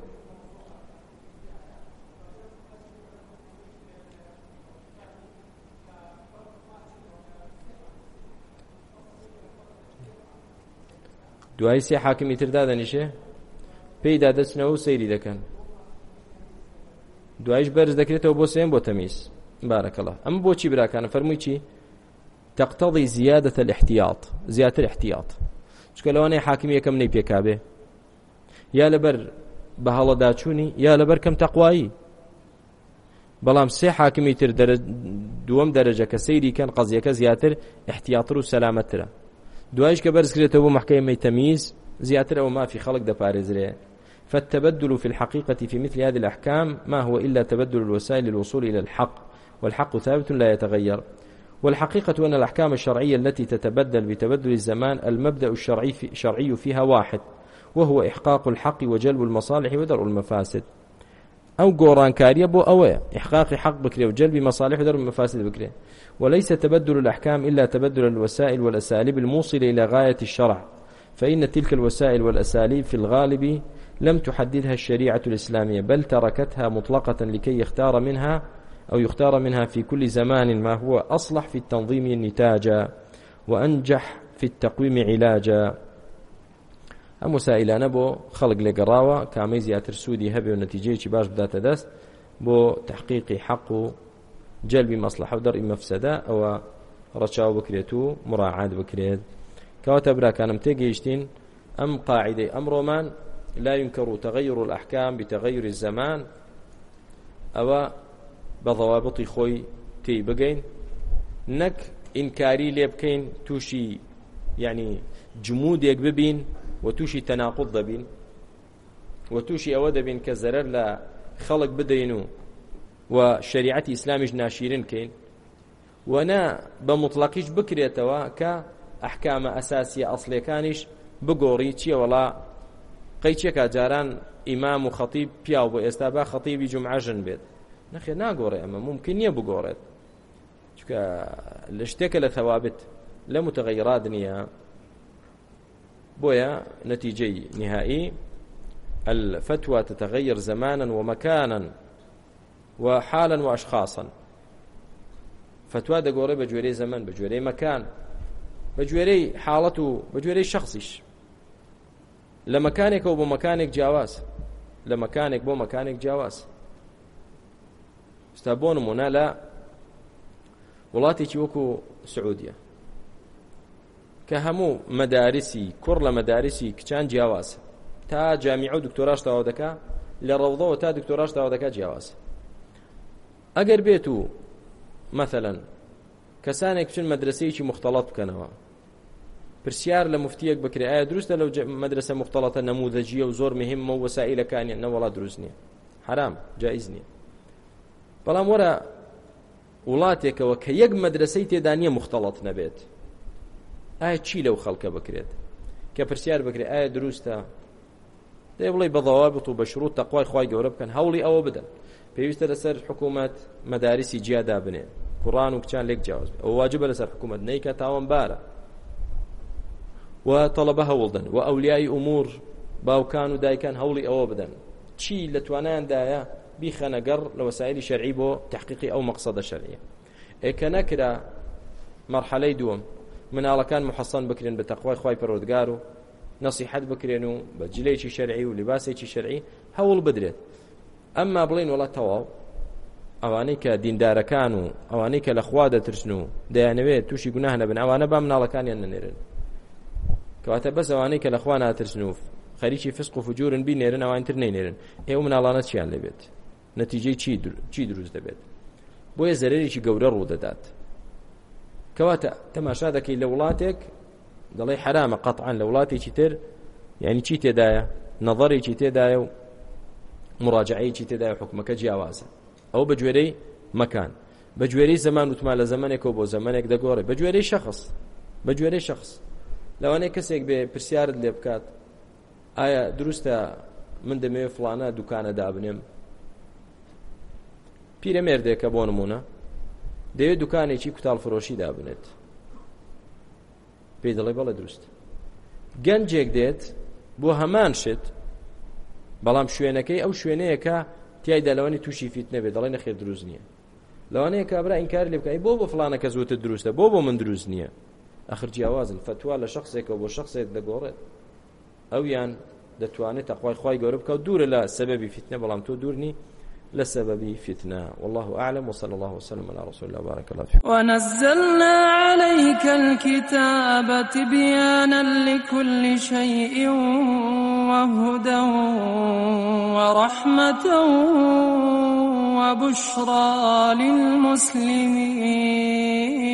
دوای سێ حاکمی تردا دەنیشێ پێی دادەچنەوە و سەیری دەکەن، دوایش بەرز دەکرێتەوە بۆ سێم بۆ تەمیز. بارك الله. أما بۆچی براکانە فەرمووی چی؟ تقتضي زيادة الاحتياط، زيادة الاحتياط، چکە لەوانەیە حاکمی یەکەم نەی پێکابێ یا لەبەر بەهەڵەداچوونی یا لەبەر کەم تەقوایی، بەڵام سێ حاکمی تر دووەم دەرەجە کە سەیری کەن قەزیەکە زیاتر احتیاطتر و سەلامەتترە، دوایش کە بەرز کرێتەوە بۆ محکەمەی تەمیز زیاتر ئەوە مافی خەڵک دەپارێزرێ. فالتبدل في الحقيقة في مثل هذه الأحكام ما هو إلا تبدل الوسائل للوصول إلى الحق، والحق ثابت لا يتغير. والحقيقة أن الأحكام الشرعية التي تتبدل بتبدل الزمان المبدأ الشرعي في شرعي فيها واحد، وهو إحقاق الحق وجلب المصالح ودرء المفاسد. أو قوران كاريا بو أوي إحقاق حق بكري وجلب مصالح ودرء المفاسد بكري، وليس تبدل الأحكام إلا تبدل الوسائل والأساليب الموصلة إلى غاية الشرع، فإن تلك الوسائل والأساليب في الغالب لم تحددها الشريعة الإسلامية، بل تركتها مطلقة لكي يختار منها أو يختار منها في كل زمان ما هو أصلح في التنظيم نتاجا وأنجح في التقويم علاجا. أم سائلان بو خلق لقراوة كامي زياتر سودي هبه ونتيجة باش بدات دست بو تحقيق حق جلبی مەسلحە و دەڕی مەفسەدە ئەوە ڕەچاو بکرێت و مراعات بکرێت. کەواتە براکانم تێگەیشتین ئەم قاعدەی ئەمڕۆمان لا ينكر تغير الأحكام بتغير الزمان ئەوە بە ضەوابطی خۆی تێی بگەین، نەک ئینکاری لێ بکەین تووشی یعنی جمودێک ببین و تووشی تەناقوض دەبین و تووشی ئەوە دەبین کە زەرەر لە خەڵک بدەین و و شریعەتی ئیسلامیش ناشیرن کەین و نا بە مطلقیش بکرێتەوە کە ئەحکامە ئەساسیە ئەسڵیەکانیش بگۆڕی چییە وەڵا قەیچێکە جاران ئیمام و خەتیب پیاو بۆ ئێستا با خەتیبی جومعەژن بێت، نەخێ ناگۆڕێ ئەمە ممکن نییە بگۆڕێت چونکە لە شتێکە لە ثەوابت لە متغەیرات نییە. بۆیە نەتیجەی نهایی الفتوى تتغير زمانا ومكانا وحالا وأشخاصا. فتوى دەگۆڕێ بە گوێرەی زەمان، بە گوێرەی مەکان، بە گوێرەی حاڵەت و بە گوێرەی شخصیش. لە مەکانێکەوە بۆ مەکانێک جیاواز، لە مەکانێک بۆ مەکانێک جیاواز. ستا بۆ نمونە لە وڵاتێکی وەکو سعودیە کە هەموو مەدارسی کوڕ لە مەدارسی کچان جیاواز، تا جامیعە و دکتۆراش تەواو دەکا، لە ڕەوضەوە تا دکتۆراش تەواو دەکا جیاواز. ئەگەر بێت و مەثەلەن کەسانێک بچن مەدرسەیەکی مختەڵەت بکەنەوە، پرسیار لە مفتیەک بکرێ ئایا دروستە لەو مەدرسە مختەڵەتە نەموذەجیە و زۆر مهمە و وەسائلەکانیان نەوەڵا دروست نییە، حرام جائز نییە. بەڵام وەرە وڵاتێکەوە کە یەک مەدرسەی تێدا نییە مختەڵەت نەبێت، ئایا چی لەو خەڵکە بکرێت کە پرسیار بکرێ ئایا دروستە؟ دەی بڵێ بە ضەوابط و بە شروط تەقوای خوای گەورە بکەن، هەوڵی ئەوە بدەن. پێویستە لەسەر حکوومەت مەدارسی جیادا بنێ، کوڕان و کچان لێک جیاواز بێت، ئەوە واجبە لەسەر حکوومەت، نەیکە تاوانبارە. و تەڵەبە هەوڵدن و ئەولیای ئومور باوکان و دایکان هەوڵی ئەوە بدەن چی لە توانایاندایە بیخەنە گەڕ لە وەسایلی شەرعی بۆ تحقیقی ئەو مەقسەدە شەرعیە. ئێکە نەکرا مەرحەلەی دووەم مناڵەکان محەسەن بکرێن بە تەقوای خوای پەروەردگار و نەسیحەت بکرێن و بە جلەیەکی شەرعی و لیباسێکی شەرعی هەوڵ بدرێت. ئەمما بڵین وڵات تەواو ئەوانەی کە دیندارەکان و ئەوانەی کە لە خوا دەترسن و دەیانەوێت تووشی گوناه نەبن، ئەوانە با مناڵەکانیان نەنێرن. کەواتە بەس ئەوانەی کە لە خوا ناترسن و خەریکی فسق و فجورن بینێرن، ئەوانتر نەینێرن، ئێوە مناڵانە چیان لێبێت؟ نەتیجەی چی دروست دەبێت؟ بۆیە زەرێکی گەورە ڕوو دەدات. کەواتە تەماشا دەکەی لە وڵاتێک دەڵێ حرامە قەتعاً، لە وڵاتێکی تر یعنی چی تێدایە؟ نەظەرێکی تێدایە و مراجعەیەکی تێدایە، حکومەکە جیاوازە. ئەو بە گوێرەی مەکان، بە گوێرەی زەمان وتمان لە زەمانێکەوە بۆ زەمانێک دەگۆڕێ، بە گوێرەی شەخص، بە گوێرەی شەخص. لەوانەیە کەسێک بێ پرسیارت لێ بکات ئایا دروستە من دەمەوێت فڵانە دوکانە دابنێم، پیرەمێردێکە بۆ نمونە دەوێت دوکانێکی کوتاڵفرۆشی دابنێت، پێی دەڵێ بەڵێ دروست. گەنجێک دێت بۆ هەمان شت، بەڵام شوێنەکەی ئەو شوێنەیەکە تیایدا لەوانی تووشی فیتنە بێت، دەڵێ نەخێر دروست نییە. لەوانەیە کابرا ئینکاری لێ بکات بۆ بۆ فڵانە کەس وتت دروستە، بۆ بۆ من دروست نییە. ئەخر جیاوازن، فتوا لە شخصێکەوە بۆ شخصێک دەگۆڕێت، ئەویان دەتوانێت تەقوای خوای گەورە بکات، دوورە لە سەبەبی فیتنە، بەڵام تۆ دوور نی لسبب فتنة. والله أعلم، وصلى الله وسلم على رسول الله بارك الله فيكم. ونزلنا عليك الكتاب تبيانا لكل شيء وهدى ورحمة وبشرى للمسلمين.